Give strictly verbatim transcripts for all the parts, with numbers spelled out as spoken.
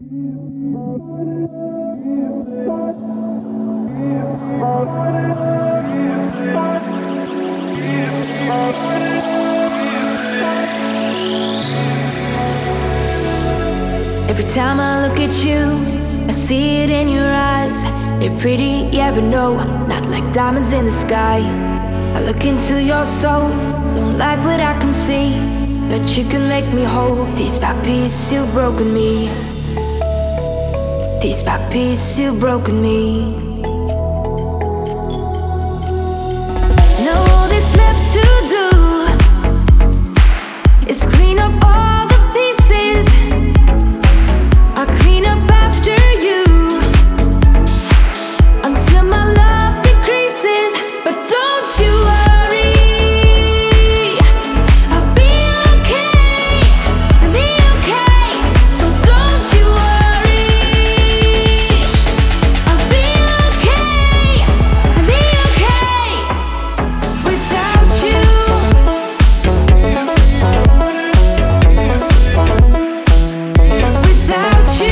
Every time I look at you, I see it in your eyes. They're pretty, yeah, but no, not like diamonds in the sky. I look into your soul, don't like what I can see, but you can make me whole. Piece by piece, you've broken me. Piece by piece, you've broken me. Now all that's left to do is clean up all the pieces. I clean up after you until my love decreases. But don't you worry, I'll be okay, I'll be okay. So don't you worry, I'll be okay, I'll be okay. Without you, without you,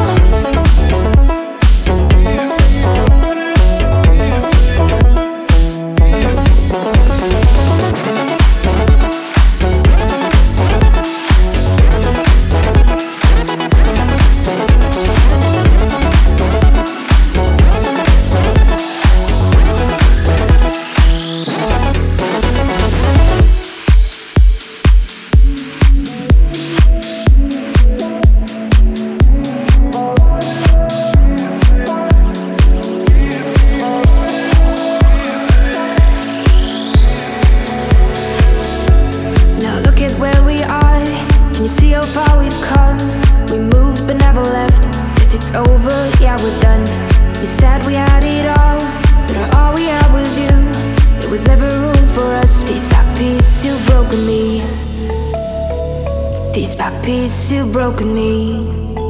now look at where we are. Can you see how far we've come? We moved but never left. Guess it's over, yeah, we're done. We said we had it all, but all we had was you. There was never room for us. Piece by piece, you've broken me. Piece by piece, you've broken me.